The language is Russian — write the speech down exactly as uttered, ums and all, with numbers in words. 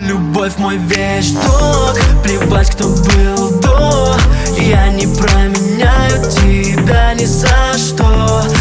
Любовь мой вещдок, плевать, кто был до. Я не променяю тебя ни за что.